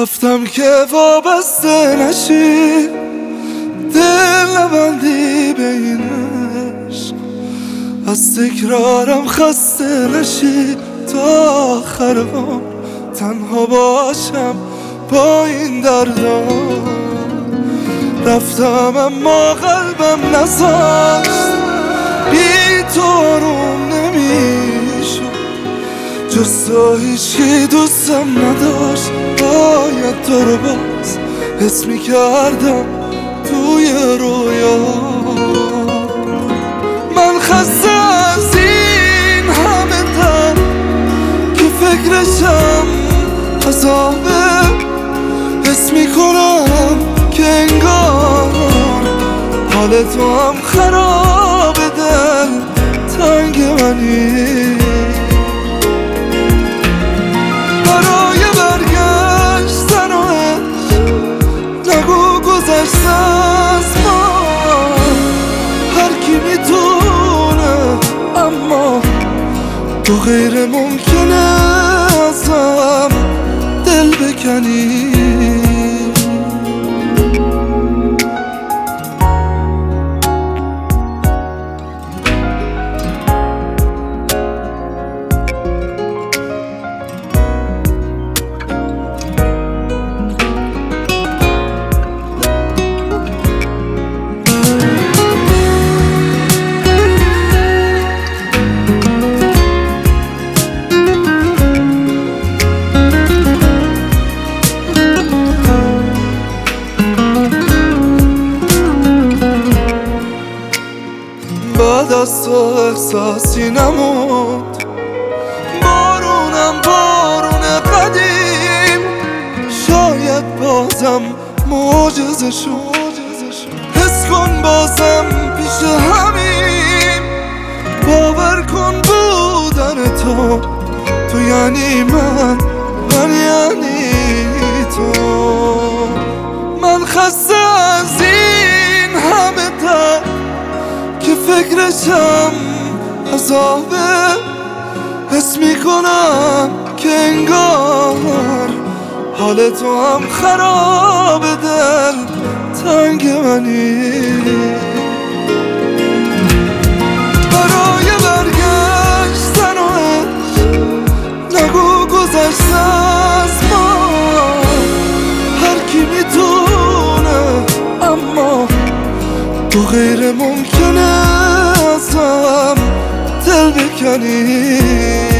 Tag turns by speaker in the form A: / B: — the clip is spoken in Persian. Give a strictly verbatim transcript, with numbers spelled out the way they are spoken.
A: رفتم که وابسته نشی، دل نبندی به این عشق، از تکرارم خسته نشی، تا آخر عمر تنها باشم با این دردا. رفتم اما قلبم نذاشت، بی تو آروم نمیشد، جز تو هیچی دوستم نداشت. باید تو رو باز حس میکردم توی رویا. من خسته از این همه دم که فکرشم عذابه، حس میکنم که انگار حال تو هم خراب، دل تنگ منی. برای برگشتن و عشق نگو گذشته از ما، هر کی میتونه اما تو غیر ممکنه ازم دل بکنی. بعد از تو احساسی نموند، بارونم بارون قدیم، شاید بازم معجزه شد. حس کن بازم پیش همین، باور کن بودن تو، تو یعنی من، من یعنی تو. من خسته از این همه درد که فکرشم عذابه، حس میکنم که انگار حال تو هم خراب، دل تنگ منی. برای برگشتن و عشق نگو گذشته از ما، هر کی میتونه اما تو غیر ممکنه ازم دل بکنی.